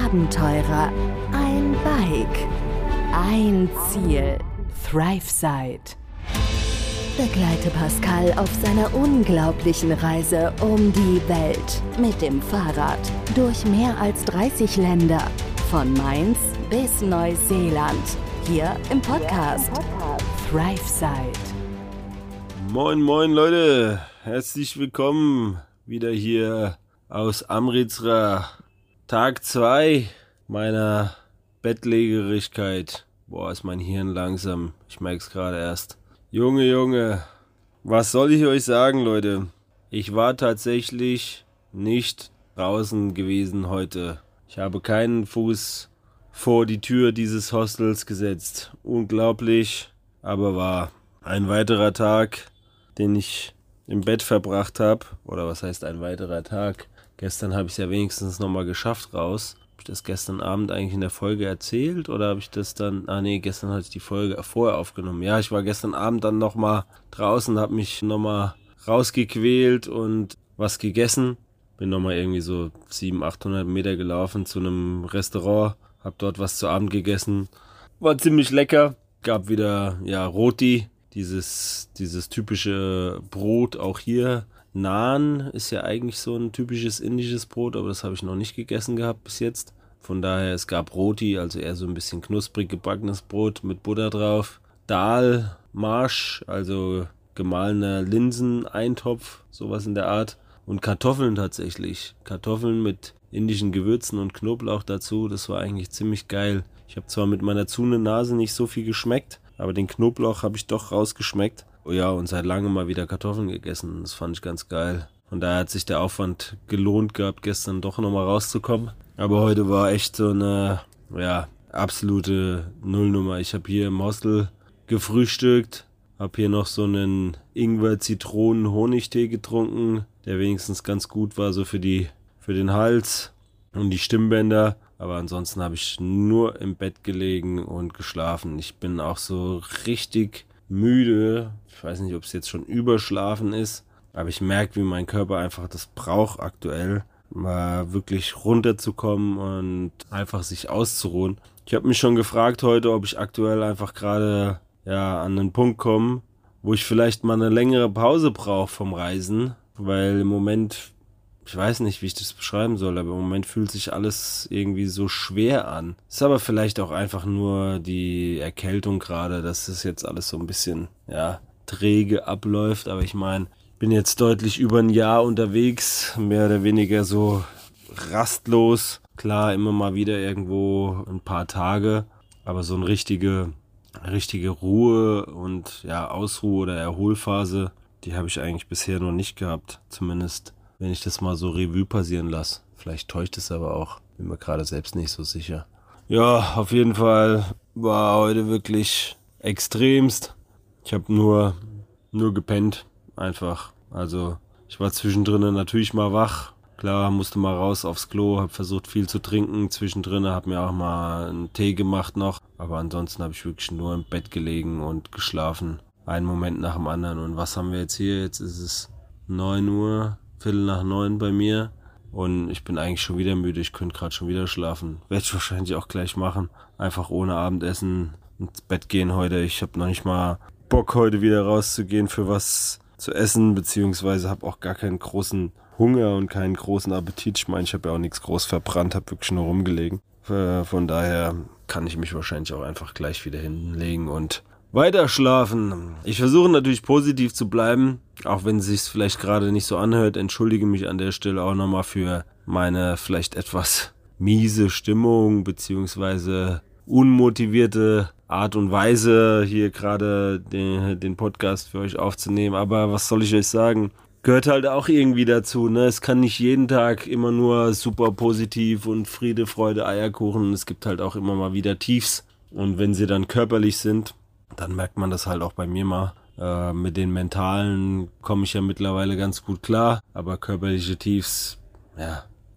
Abenteurer, ein Bike, ein Ziel. ThriveSide. Begleite Pascal auf seiner unglaublichen Reise um die Welt mit dem Fahrrad durch mehr als 30 Länder, von Mainz bis Neuseeland, hier im Podcast ThriveSide. Moin moin Leute, herzlich willkommen wieder hier aus Amritsar, Tag 2 meiner Bettlägerigkeit. Boah, ist mein Hirn langsam, ich merke es gerade erst. Junge, was soll ich euch sagen, Leute? Ich war tatsächlich nicht draußen gewesen heute. Ich habe keinen Fuß vor die Tür dieses Hostels gesetzt. Unglaublich, aber wahr. Ein weiterer Tag, den ich im Bett verbracht habe. Oder was heißt ein weiterer Tag? Gestern habe ich es ja wenigstens nochmal geschafft raus. Habe ich das gestern Abend eigentlich in der Folge erzählt? Oder habe ich das dann... gestern hatte ich die Folge vorher aufgenommen. Ja, ich war gestern Abend dann nochmal draußen, habe mich nochmal rausgequält und was gegessen. Bin nochmal irgendwie so 700-800 Meter gelaufen zu einem Restaurant. Habe dort was zu Abend gegessen. War ziemlich lecker. Gab wieder, Roti. Dieses typische Brot auch hier. Naan ist ja eigentlich so ein typisches indisches Brot, aber das habe ich noch nicht gegessen gehabt bis jetzt. Von daher, es gab Roti, also eher so ein bisschen knusprig gebackenes Brot mit Butter drauf. Dal, Marsch, also gemahlener Linseneintopf, sowas in der Art. Und Kartoffeln tatsächlich. Kartoffeln mit indischen Gewürzen und Knoblauch dazu, das war eigentlich ziemlich geil. Ich habe zwar mit meiner zunehmenden Nase nicht so viel geschmeckt, aber den Knoblauch habe ich doch rausgeschmeckt. Oh ja, und seit langem mal wieder Kartoffeln gegessen. Das fand ich ganz geil. Von daher hat sich der Aufwand gelohnt gehabt, gestern doch nochmal rauszukommen. Aber heute war echt so eine, absolute Nullnummer. Ich habe hier im Hostel gefrühstückt, habe hier noch so einen Ingwer-Zitronen-Honigtee getrunken, der wenigstens ganz gut war, so für den Hals und die Stimmbänder. Aber ansonsten habe ich nur im Bett gelegen und geschlafen. Ich bin auch so richtig müde. Ich weiß nicht, ob es jetzt schon überschlafen ist, aber ich merke, wie mein Körper einfach das braucht aktuell, mal wirklich runterzukommen und einfach sich auszuruhen. Ich habe mich schon gefragt heute, ob ich aktuell einfach gerade an einen Punkt komme, wo ich vielleicht mal eine längere Pause brauche vom Reisen, weil im Moment, ich weiß nicht, wie ich das beschreiben soll, aber im Moment fühlt sich alles irgendwie so schwer an. Ist aber vielleicht auch einfach nur die Erkältung gerade, dass das jetzt alles so ein bisschen, träge abläuft. Aber ich meine, ich bin jetzt deutlich über ein Jahr unterwegs, mehr oder weniger so rastlos. Klar, immer mal wieder irgendwo ein paar Tage, aber so eine richtige Ruhe und Ausruhe oder Erholphase, die habe ich eigentlich bisher noch nicht gehabt, zumindest wenn ich das mal so Revue passieren lasse. Vielleicht täuscht es aber auch. Bin mir gerade selbst nicht so sicher. Ja, auf jeden Fall war heute wirklich extremst. Ich habe nur gepennt. Einfach. Also ich war zwischendrin natürlich mal wach. Klar, musste mal raus aufs Klo. Habe versucht viel zu trinken. Zwischendrin habe mir auch mal einen Tee gemacht noch. Aber ansonsten habe ich wirklich nur im Bett gelegen und geschlafen. Einen Moment nach dem anderen. Und was haben wir jetzt hier? Jetzt ist es 9 Uhr. 8:45 bei mir und ich bin eigentlich schon wieder müde, ich könnte gerade schon wieder schlafen. Werde ich wahrscheinlich auch gleich machen. Einfach ohne Abendessen ins Bett gehen heute. Ich habe noch nicht mal Bock, heute wieder rauszugehen für was zu essen, beziehungsweise habe auch gar keinen großen Hunger und keinen großen Appetit. Ich meine, ich habe ja auch nichts groß verbrannt, habe wirklich nur rumgelegen. Von daher kann ich mich wahrscheinlich auch einfach gleich wieder hinlegen und weiter schlafen. Ich versuche natürlich positiv zu bleiben, auch wenn es sich vielleicht gerade nicht so anhört. Entschuldige mich an der Stelle auch nochmal für meine vielleicht etwas miese Stimmung beziehungsweise unmotivierte Art und Weise, hier gerade den Podcast für euch aufzunehmen. Aber was soll ich euch sagen? Gehört halt auch irgendwie dazu, ne? Es kann nicht jeden Tag immer nur super positiv und Friede, Freude, Eierkuchen. Es gibt halt auch immer mal wieder Tiefs. Und wenn sie dann körperlich sind, dann merkt man das halt auch bei mir mal. Mit den mentalen komme ich ja mittlerweile ganz gut klar, aber körperliche Tiefs,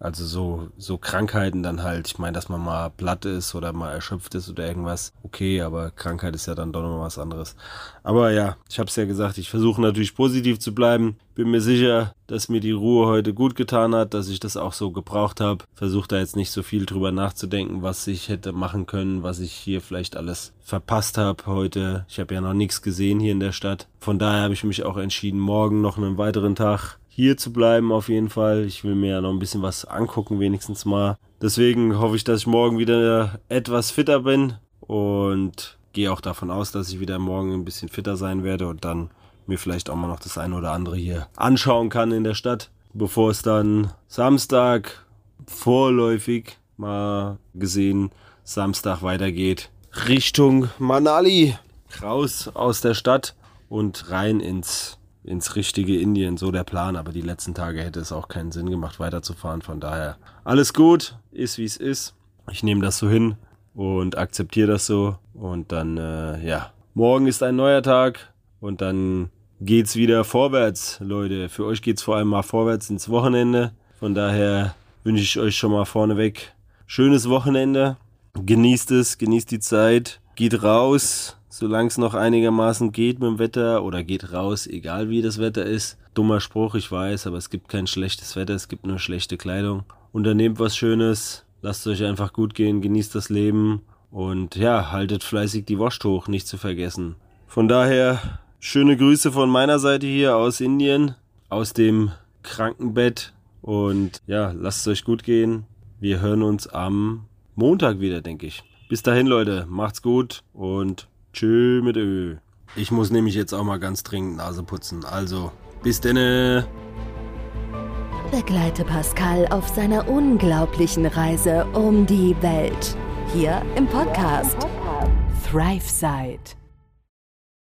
Also so Krankheiten dann halt. Ich meine, dass man mal platt ist oder mal erschöpft ist oder irgendwas. Okay, aber Krankheit ist ja dann doch noch was anderes. Aber ja, ich habe es ja gesagt, ich versuche natürlich positiv zu bleiben. Bin mir sicher, dass mir die Ruhe heute gut getan hat, dass ich das auch so gebraucht habe. Versuche da jetzt nicht so viel drüber nachzudenken, was ich hätte machen können, was ich hier vielleicht alles verpasst habe heute. Ich habe ja noch nichts gesehen hier in der Stadt. Von daher habe ich mich auch entschieden, morgen noch einen weiteren Tag hier zu bleiben auf jeden Fall. Ich will mir ja noch ein bisschen was angucken, wenigstens mal. Deswegen hoffe ich, dass ich morgen wieder etwas fitter bin und gehe auch davon aus, dass ich wieder morgen ein bisschen fitter sein werde und dann mir vielleicht auch mal noch das eine oder andere hier anschauen kann in der Stadt, bevor es dann Samstag vorläufig mal gesehen Samstag weitergeht Richtung Manali, raus aus der Stadt und rein ins richtige Indien, so der Plan, aber die letzten Tage hätte es auch keinen Sinn gemacht, weiterzufahren, von daher alles gut, ist wie es ist, ich nehme das so hin und akzeptiere das so und dann, morgen ist ein neuer Tag und dann geht's wieder vorwärts, Leute, für euch geht's vor allem mal vorwärts ins Wochenende, von daher wünsche ich euch schon mal vorneweg schönes Wochenende, genießt es, genießt die Zeit, geht raus, solange es noch einigermaßen geht mit dem Wetter oder geht raus, egal wie das Wetter ist. Dummer Spruch, ich weiß, aber es gibt kein schlechtes Wetter, es gibt nur schlechte Kleidung. Unternehmt was Schönes, lasst euch einfach gut gehen, genießt das Leben und ja, haltet fleißig die Wurst hoch, nicht zu vergessen. Von daher, schöne Grüße von meiner Seite hier aus Indien, aus dem Krankenbett und ja, lasst es euch gut gehen. Wir hören uns am Montag wieder, denke ich. Bis dahin, Leute, macht's gut und tschö mit Ö. Ich muss nämlich jetzt auch mal ganz dringend Nase putzen. Also, bis denne. Begleite Pascal auf seiner unglaublichen Reise um die Welt. Hier im Podcast ThriveSide.